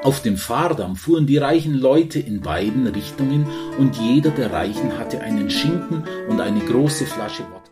Auf dem Fahrdamm fuhren die reichen Leute in beiden Richtungen und jeder der Reichen hatte einen Schinken und eine große Flasche Wodka.